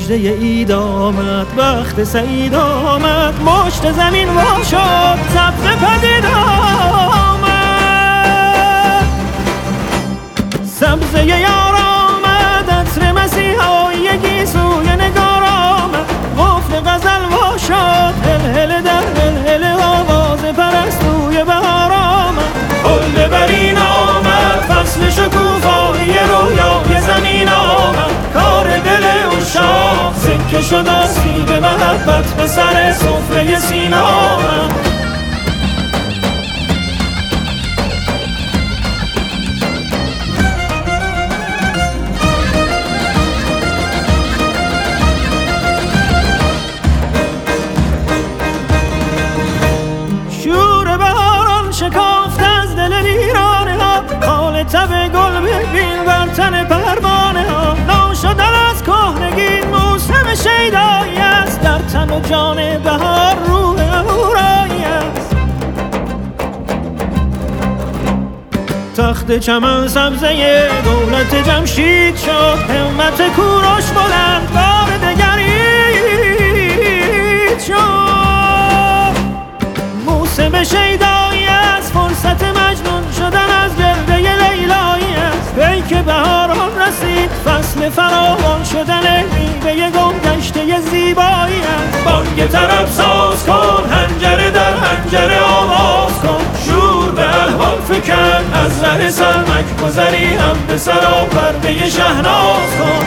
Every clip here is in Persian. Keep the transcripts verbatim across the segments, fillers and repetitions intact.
مژده عید آمد، وقت سعید آمد، مشت زمین وا شد، سبز پدید آمد. سبزه یار آمد، عطر مسیحایی گیسوی نگار آمد، قفل غزل وا شد، هل در هل آواز پرستوی بهار آمد. حل برین آمد، فصل شکوفایی رویای زمین آمد، کار دل عشاق سکه شد آسیب محبت به سر سفره سینه آمد. شور بهاران شکافت از دل ویرانه ها، خال تب گل ببین بر تن پروانه ها. ناشدن از کهنگی موسم شیدایی است، در تن و جان بهار روح اهورایی است. تخت چمن سبزه دولت جمشید شد، همت کوروش بلند بار دگرید شد. موسم شیدایی است، فرصت مجنون شدن از گرده لیلایی است. پیک بهاران رسید، فصل فراوان شدن میوه گم گشته زیبایی است. بانگ طرب ساز کن، حنجره در حنجره آواز کن، شور به الحان فکن، از ره سلمک گذری هم به سرا پرده شهناز کن.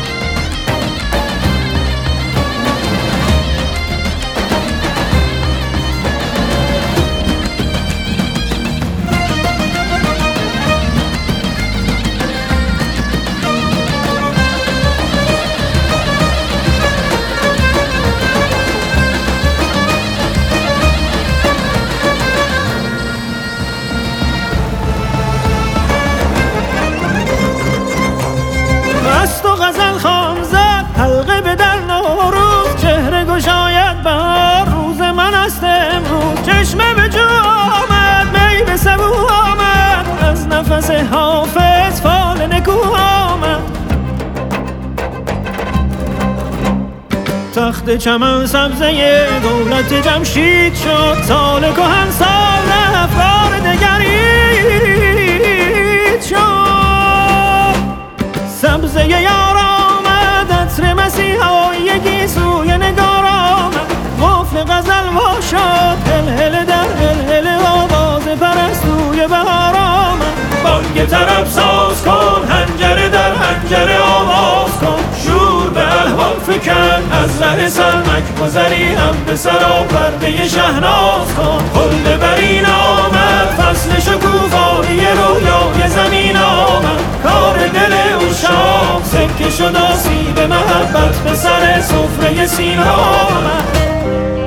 مست و غزل خان زد، حلقه به در نوروز، چهره گشاید بهار، روز من است امروز. چشمه به جو آمد، می به سبو آمد، از نفس حافظ فال نکو آمد. تخت چمن سبزه دولت جمشید شد، سال کهن سال رفت بار دگرید شد. سبزه یار آمد، عطر مسیحایی گیسوی نگار آمد، قفل غزل وا شد، هل هل در هل هل آواز پرستوی بهار آمد. بانگ طرب ساز کن، حنجره در حنجره آواز کن، شور به الحان فکن، از ره سلمک گذری هم به سرا پرده شهناز کن. حل برین آمد، فصل شکوفایی رویای زمین آمد، کار دل عشاق سکه شد آسیب محبت به سر سفره سینه آمد.